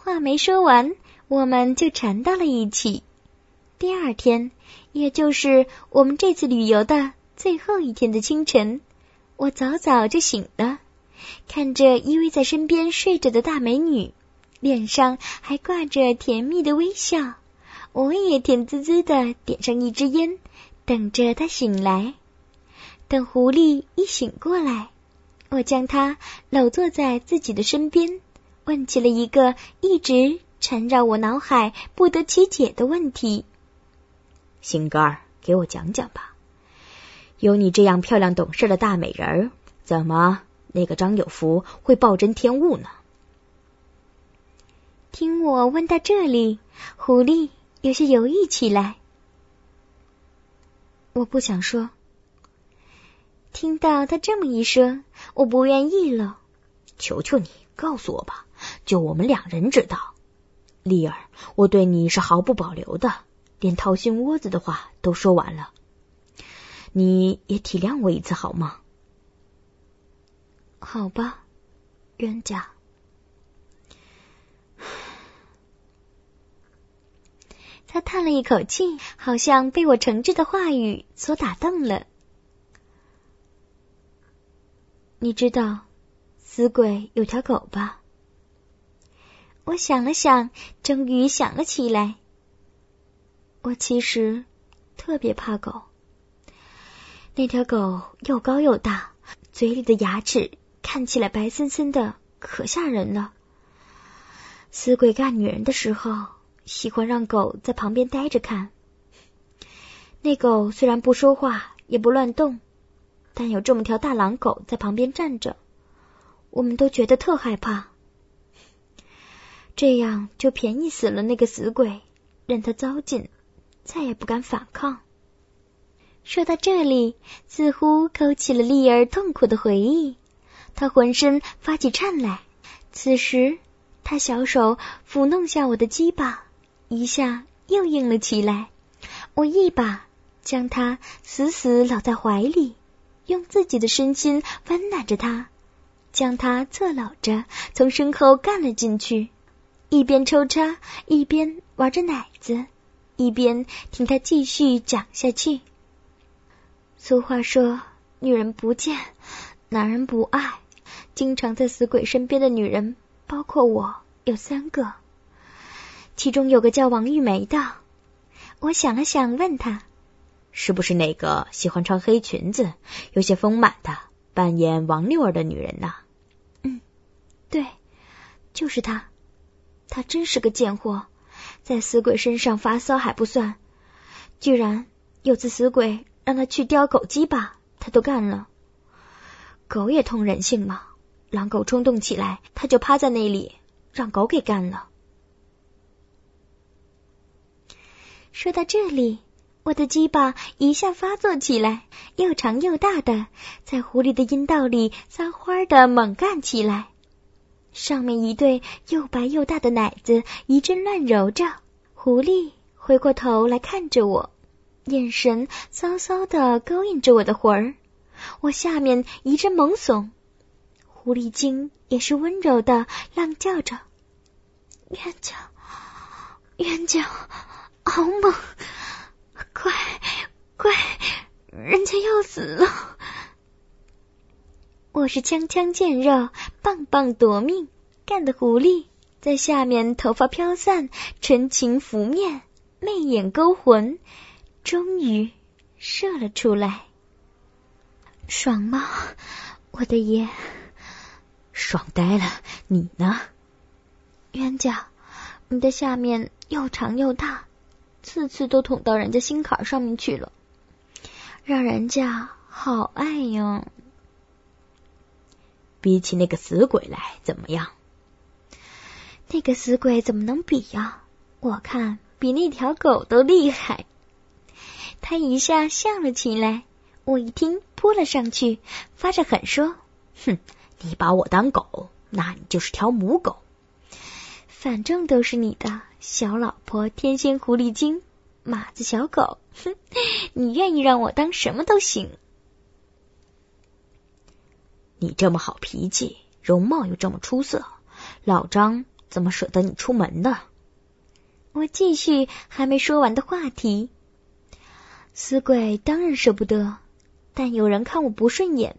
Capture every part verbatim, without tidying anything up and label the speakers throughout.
Speaker 1: 话没说完，我们就缠到了一起。第二天，也就是我们这次旅游的最后一天的清晨，我早早就醒了，看着依偎在身边睡着的大美女，脸上还挂着甜蜜的微笑，我也甜滋滋地点上一支烟，等着她醒来。等狐狸一醒过来，我将她搂坐在自己的身边，问起了一个一直缠绕我脑海不得其解的问题。
Speaker 2: 心肝儿，给我讲讲吧，有你这样漂亮懂事的大美人儿，怎么那个张有福会暴殄天物呢？
Speaker 1: 听我问到这里，狐狸有些犹豫起来。我不想说。听到他这么一说，我不愿意了。
Speaker 2: 求求你告诉我吧，就我们两人知道。丽儿，我对你是毫不保留的，连掏心窝子的话都说完了，你也体谅我一次好吗？
Speaker 1: 好吧，冤家。他叹了一口气，好像被我诚挚的话语所打动了。你知道死鬼有条狗吧？我想了想，终于想了起来。我其实特别怕狗。那条狗又高又大，嘴里的牙齿看起来白森森的，可吓人了。死鬼干女人的时候，喜欢让狗在旁边待着看。那狗虽然不说话，也不乱动，但有这么条大狼狗在旁边站着，我们都觉得特害怕。这样就便宜死了那个死鬼，任他糟践，再也不敢反抗。说到这里，似乎勾起了丽儿痛苦的回忆，她浑身发起颤来。此时，她小手抚弄下我的鸡巴，一下又硬了起来。我一把将她死死搂在怀里，用自己的身心温暖着她，将她侧搂着从身后干了进去，一边抽插，一边玩着奶子，一边听她继续讲下去。俗话说，女人不贱，男人不爱。经常在死鬼身边的女人，包括我，有三个，其中有个叫王玉梅的。我想了想，问她，
Speaker 2: 是不是那个喜欢穿黑裙子，有些丰满的，扮演王六儿的女人呢？
Speaker 1: 嗯，对，就是她。她真是个贱货，在死鬼身上发骚还不算，居然有次死鬼让她去叼狗鸡巴，她都干了。狗也通人性嘛，狼狗冲动起来，她就趴在那里让狗给干了。说到这里，我的鸡巴一下发作起来，又长又大的，在狐狸的阴道里撒欢的猛干起来。上面一对又白又大的奶子一阵乱揉着，狐狸回过头来看着我，眼神骚骚的勾引着我的魂儿。我下面一阵猛耸，狐狸精也是温柔的浪叫着，冤家，冤家，好猛，快快，人家要死了。我是枪枪见肉，棒棒夺命，干的狐狸在下面头发飘散，纯情拂面，媚眼勾魂，终于射了出来。爽吗，我的爷？
Speaker 2: 爽呆了，你呢？
Speaker 1: 冤家，你的下面又长又大，次次都捅到人家心坎上面去了，让人家好爱哟。
Speaker 2: 比起那个死鬼来怎么样？
Speaker 1: 那个死鬼怎么能比呀？我看比那条狗都厉害。他一下笑了起来，我一听扑了上去，发着狠说，
Speaker 2: 哼，你把我当狗，那你就是条母狗。
Speaker 1: 反正都是你的小老婆天仙狐狸精，马子小狗，哼，你愿意让我当什么都行。
Speaker 2: 你这么好脾气，容貌又这么出色，老张怎么舍得你出门的？
Speaker 1: 我继续还没说完的话题。死鬼当然舍不得，但有人看我不顺眼。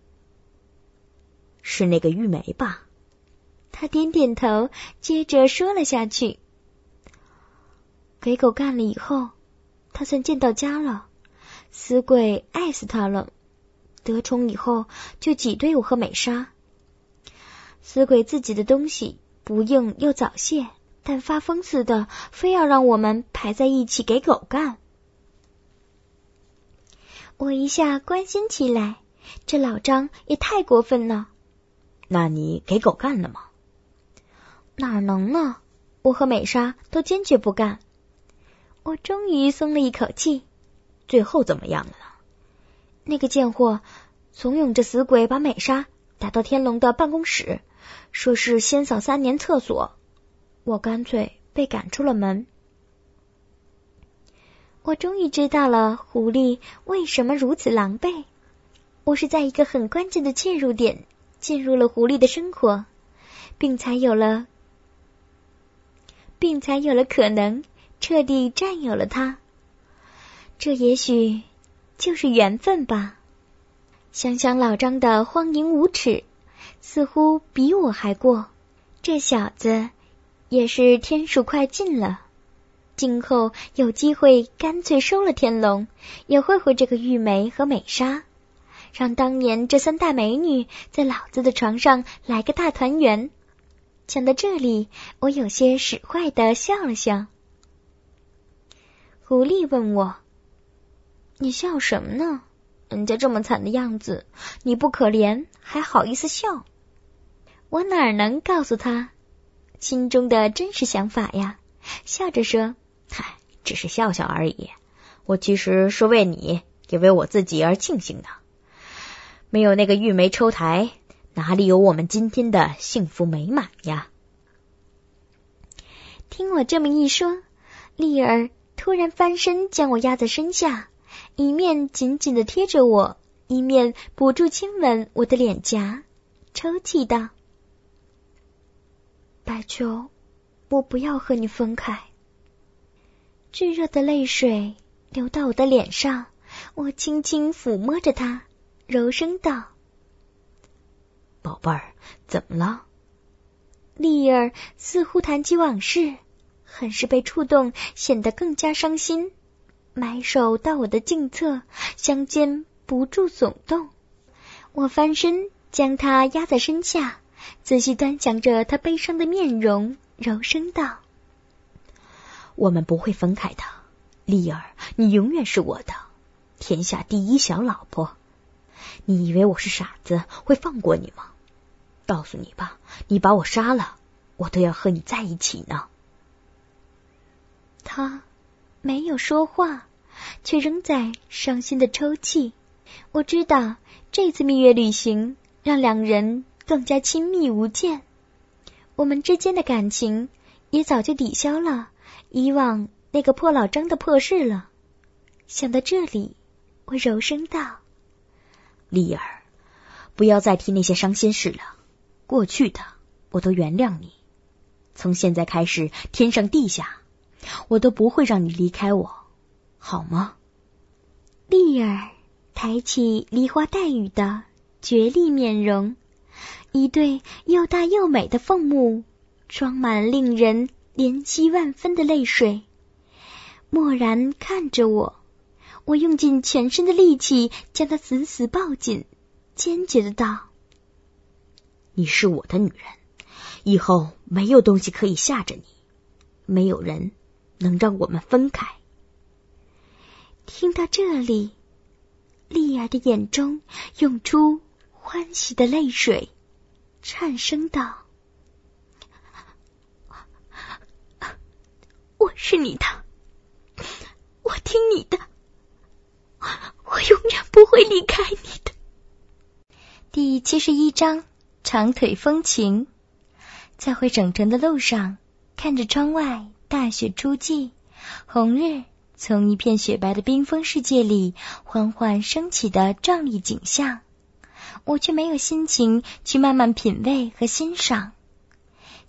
Speaker 2: 是那个玉梅吧？
Speaker 1: 他点点头，接着说了下去。给狗干了以后，他算见到家了，死鬼爱死他了。得宠以后就挤兑我和美莎。死鬼自己的东西不硬又早泄，但发疯似的非要让我们排在一起给狗干。我一下关心起来，这老张也太过分了。
Speaker 2: 那你给狗干了吗？
Speaker 1: 哪能呢，我和美莎都坚决不干。我终于松了一口气。
Speaker 2: 最后怎么样了？
Speaker 1: 那个贱货怂恿着死鬼把美莎打到天龙的办公室，说是先扫三年厕所，我干脆被赶出了门。我终于知道了狐狸为什么如此狼狈。我是在一个很关键的切入点进入了狐狸的生活，并才有了并才有了可能彻底占有了它。这也许就是缘分吧。想想老张的荒淫无耻，似乎比我还过。这小子也是天数快尽了，今后有机会干脆收了天龙，也会回这个玉梅和美莎，让当年这三大美女在老子的床上来个大团圆。讲到这里，我有些使坏的笑了笑。狐狸问我，你笑什么呢？人家这么惨的样子，你不可怜还好意思笑？我哪能告诉他心中的真实想法呀？笑着说，
Speaker 2: 嗨，只是笑笑而已，我其实是为你也为我自己而庆幸的。没有那个玉梅抽台，哪里有我们今天的幸福美满呀？
Speaker 1: 听我这么一说，丽儿突然翻身将我压在身下，一面紧紧地贴着我，一面不住亲吻我的脸颊，抽泣道，白秋，我不要和你分开。炙热的泪水流到我的脸上，我轻轻抚摸着它，柔声道，
Speaker 2: 宝贝儿，怎么了？
Speaker 1: 丽儿似乎谈起往事，很是被触动，显得更加伤心，埋手到我的颈侧，香肩不住耸动。我翻身将她压在身下，仔细端详着她悲伤的面容，柔声道，
Speaker 2: 我们不会分开的，丽儿，你永远是我的天下第一小老婆。你以为我是傻子会放过你吗？告诉你吧，你把我杀了，我都要和你在一起呢。
Speaker 1: 他没有说话，却仍在伤心的抽泣。我知道这次蜜月旅行让两人更加亲密无间，我们之间的感情也早就抵消了以往那个破老张的破事了。想到这里，我柔声道，
Speaker 2: 丽儿，不要再提那些伤心事了，过去的我都原谅你，从现在开始，天上地下我都不会让你离开我，好吗？
Speaker 1: 丽儿抬起梨花带雨的绝丽面容，一对又大又美的凤目装满令人怜惜万分的泪水，默然看着我。我用尽全身的力气将她死死抱紧，坚决的道，
Speaker 2: 你是我的女人，以后没有东西可以吓着你，没有人能让我们分开。
Speaker 1: 听到这里，丽儿的眼中涌出欢喜的泪水，颤声道，我是你的，我听你的，我永远不会离开你的。第七十一章，长腿风情。在回省城的路上，看着窗外大雪初霁，红日从一片雪白的冰封世界里缓缓升起的壮丽景象，我却没有心情去慢慢品味和欣赏。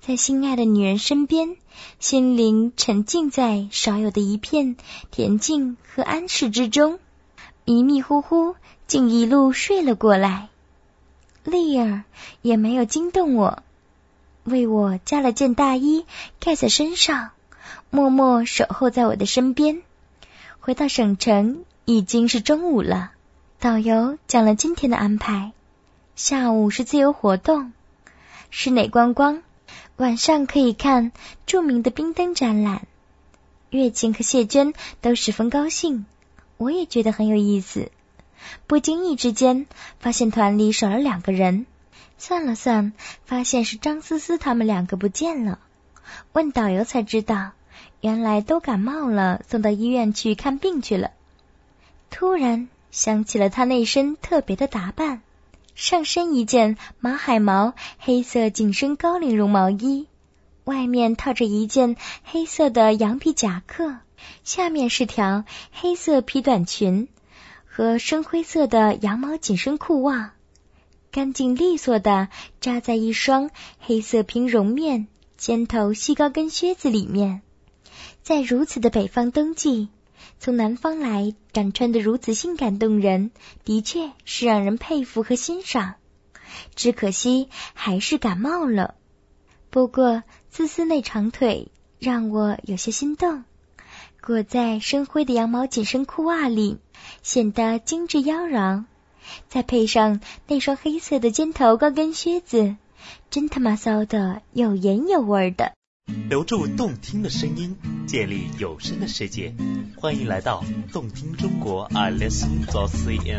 Speaker 1: 在心爱的女人身边，心灵沉浸在少有的一片恬静和安适之中，迷迷糊糊竟一路睡了过来。丽儿也没有惊动我，为我加了件大衣盖在身上，默默守候在我的身边。回到省城已经是中午了，导游讲了今天的安排，下午是自由活动，室内观光，晚上可以看著名的冰灯展览。月琴和谢娟都十分高兴，我也觉得很有意思。不经意之间发现团里少了两个人，算了算发现是张思思他们两个不见了。问导游才知道，原来都感冒了，送到医院去看病去了。突然想起了他那身特别的打扮，上身一件马海毛黑色紧身高领绒毛衣，外面套着一件黑色的羊皮夹克，下面是条黑色皮短裙和深灰色的羊毛紧身裤袜，干净利索地扎在一双黑色平绒面尖头细高跟靴子里面。在如此的北方冬季，从南方来敢穿得如此性感动人，的确是让人佩服和欣赏。只可惜还是感冒了。不过思思那长腿让我有些心动，裹在深灰的羊毛紧身裤袜里，显得精致妖娆，再配上那双黑色的尖头高跟靴子，真他妈骚的有颜有味的。
Speaker 3: 留住动听的声音，建立有声的世界，欢迎来到动听中国 I listen dot C N。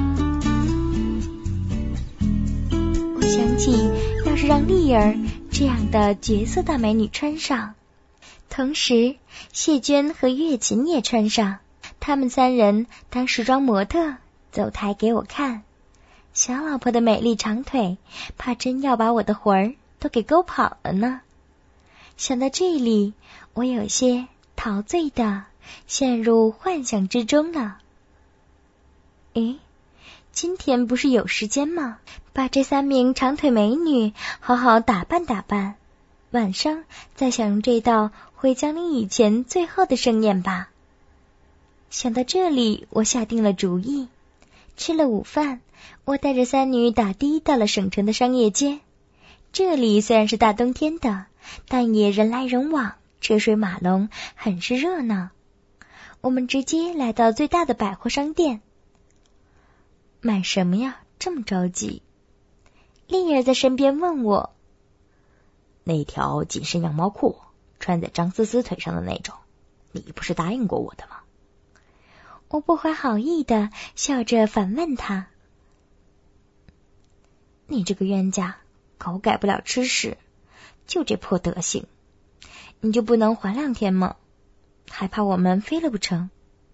Speaker 1: 我想起要是让丽儿这样的绝色大美女穿上，同时谢娟和月琴也穿上，他们三人当时装模特走台给我看。小老婆的美丽长腿，怕真要把我的魂儿都给勾跑了呢。想到这里，我有些陶醉的陷入幻想之中了。诶，今天不是有时间吗？把这三名长腿美女好好打扮打扮，晚上再享用这道回江陵以前最后的盛宴吧。想到这里，我下定了主意。吃了午饭，我带着三女打的到了省城的商业街。这里虽然是大冬天的，但也人来人往，车水马龙，很是热闹。我们直接来到最大的百货商店。买什么呀？这么着急？丽儿在身边问我。
Speaker 2: 那条紧身羊毛裤，穿在张思思腿上的那种，你不是答应过我的吗？
Speaker 1: 我不怀好意的笑着反问他。
Speaker 2: 你这个冤家，狗改不了吃屎，就这破德行，你就不能缓两天吗？还怕我们飞了不成？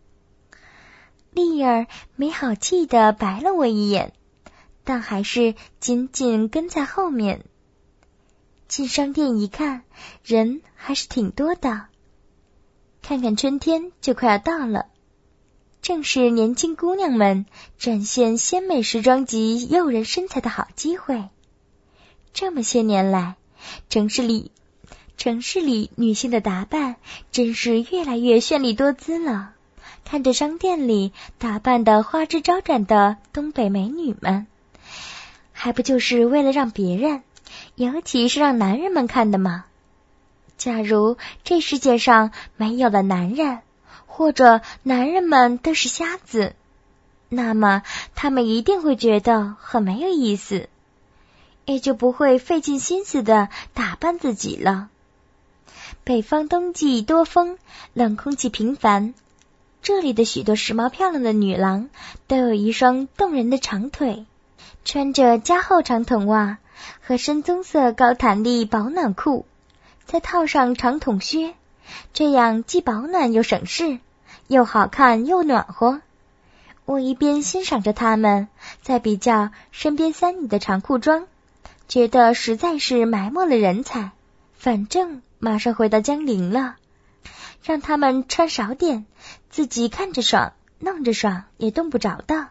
Speaker 1: 丽儿没好气的白了我一眼，但还是紧紧跟在后面。进商店一看，人还是挺多的。看看春天就快要到了，正是年轻姑娘们展现鲜美时装及诱人身材的好机会。这么些年来，城市里城市里女性的打扮真是越来越绚丽多姿了。看着商店里打扮的花枝招展的东北美女们，还不就是为了让别人，尤其是让男人们看的吗？假如这世界上没有了男人，或者男人们都是瞎子，那么他们一定会觉得很没有意思，也就不会费尽心思的打扮自己了。北方冬季多风，冷空气频繁，这里的许多时髦漂亮的女郎都有一双动人的长腿，穿着加厚长筒袜和深棕色高弹力保暖裤，再套上长筒靴，这样既保暖又省事，又好看又暖和。我一边欣赏着她们，再比较身边三女的长裤装，觉得实在是埋没了人才。反正马上回到江陵了，让他们穿少点，自己看着爽，弄着爽也动不着的。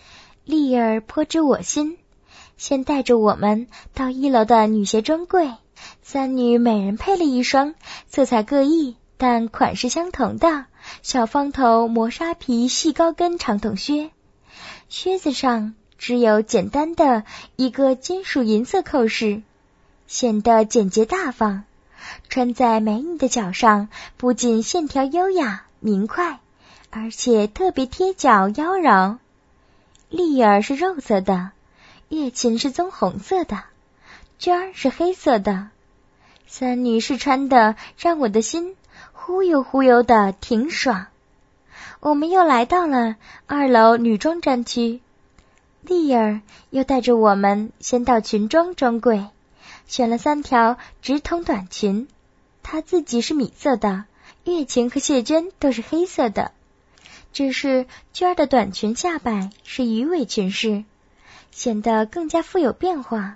Speaker 1: 丽儿颇知我心，先带着我们到一楼的女鞋专柜， 三女每人配了一双色彩各异但款式相同的小方头磨砂皮细高跟长筒靴，靴子上只有简单的一个金属银色扣饰，显得简洁大方，穿在美女的脚上不仅线条优雅明快，而且特别贴脚妖娆。丽儿是肉色的，月琴是棕红色的，娟儿是黑色的。三女试穿的让我的心忽悠忽悠的挺爽。我们又来到了二楼女装专区，丽儿又带着我们先到裙装专柜，选了三条直筒短裙，她自己是米色的，月琴和谢娟都是黑色的，只是娟儿的短裙下摆是鱼尾裙式，显得更加富有变化。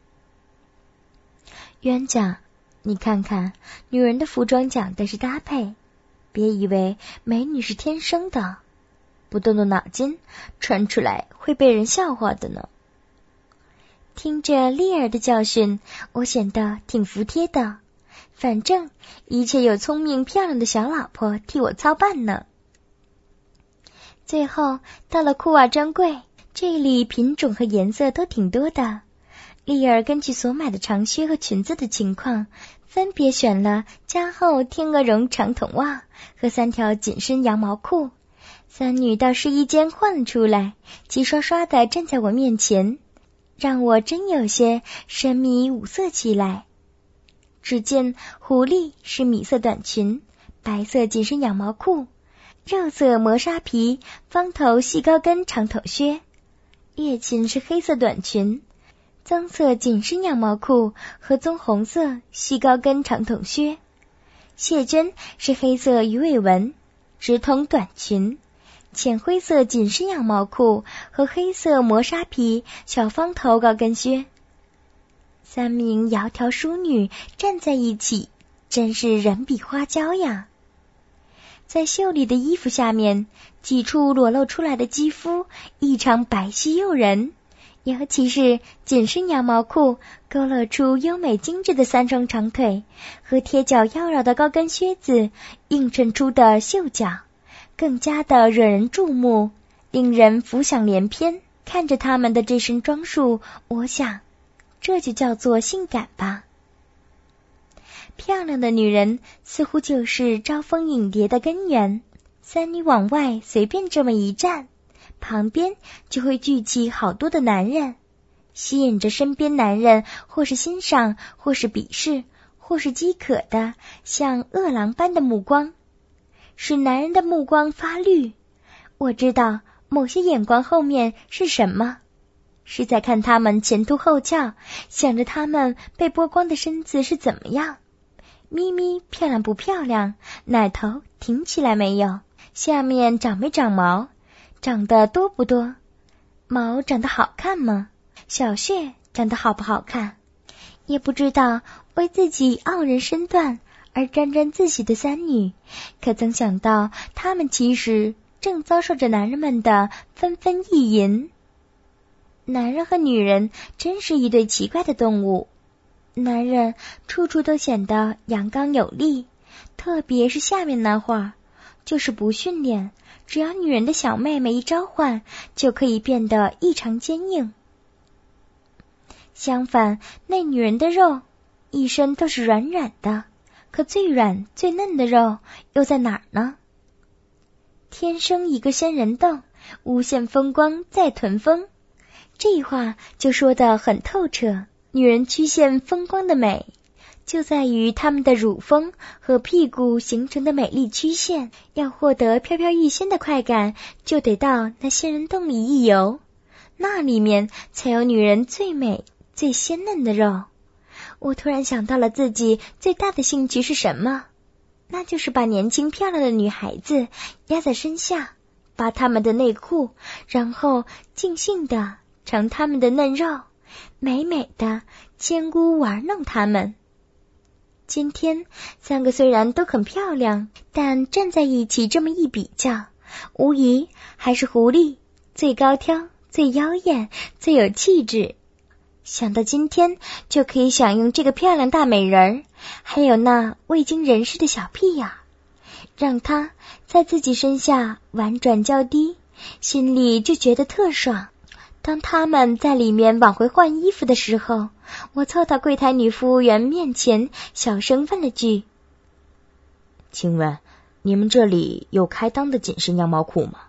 Speaker 1: 冤家，你看看，女人的服装讲的是搭配，别以为美女是天生的，不动动脑筋，穿出来会被人笑话的呢。听着丽儿的教训，我显得挺服帖的，反正一切有聪明漂亮的小老婆替我操办呢。最后到了裤袜专柜，这里品种和颜色都挺多的。丽儿根据所买的长靴和裙子的情况，分别选了加厚天鹅绒长筒袜和三条紧身羊毛裤。三女到试衣间换了出来，齐刷刷地站在我面前，让我真有些神迷五色起来。只见狐狸是米色短裙，白色紧身羊毛裤，肉色磨砂皮方头细高跟长筒靴，月琴是黑色短裙，棕色紧身羊毛裤和棕红色细高跟长筒靴，谢娟是黑色鱼尾纹直筒短裙，浅灰色紧身羊毛裤和黑色磨砂皮小方头高跟靴。三名窈窕淑女站在一起，真是人比花娇呀。在秀丽的衣服下面，几处裸露出来的肌肤异常白皙诱人，尤其是紧身羊毛裤勾勒出优美精致的三双长腿，和贴脚妖娆的高跟靴子映衬出的秀脚，更加的惹人注目，令人浮想联翩。看着他们的这身装束，我想这就叫做性感吧。漂亮的女人似乎就是招蜂引蝶的根源，三女往外随便这么一站，旁边就会聚集好多的男人，吸引着身边男人或是欣赏，或是鄙视，或是饥渴的像饿狼般的目光，使男人的目光发绿。我知道某些眼光后面是什么，是在看他们前凸后翘，想着他们被剥光的身子是怎么样，咪咪漂亮不漂亮，奶头挺起来没有，下面长没长毛，长得多不多，毛长得好看吗，小穴长得好不好看。也不知道为自己傲人身段而沾沾自喜的三女，可曾想到她们其实正遭受着男人们的纷纷意淫。男人和女人真是一对奇怪的动物，男人处处都显得阳刚有力，特别是下面那会儿，就是不训练，只要女人的小妹妹一召唤，就可以变得异常坚硬。相反，那女人的肉一身都是软软的，可最软最嫩的肉又在哪儿呢？天生一个仙人洞，无限风光在臀峰，这话就说得很透彻。女人曲线风光的美，就在于她们的乳峰和屁股形成的美丽曲线。要获得飘飘欲仙的快感，就得到那仙人洞里一游，那里面才有女人最美最鲜嫩的肉。我突然想到了自己最大的兴趣是什么，那就是把年轻漂亮的女孩子压在身下，扒她们的内裤，然后尽兴地尝她们的嫩肉，美美的牵姑玩弄她们。今天三个虽然都很漂亮，但站在一起这么一比较，无疑还是狐狸最高挑最妖艳最有气质。 想到今天就可以享用这个漂亮大美人儿，还有那未经人事的小屁眼，让他在自己身下婉转叫低，心里就觉得特爽。当他们在里面往回换衣服的时候，我凑到柜台女服务员面前，小声问了句：
Speaker 2: 请问你们这里有开裆的紧身羊毛裤吗？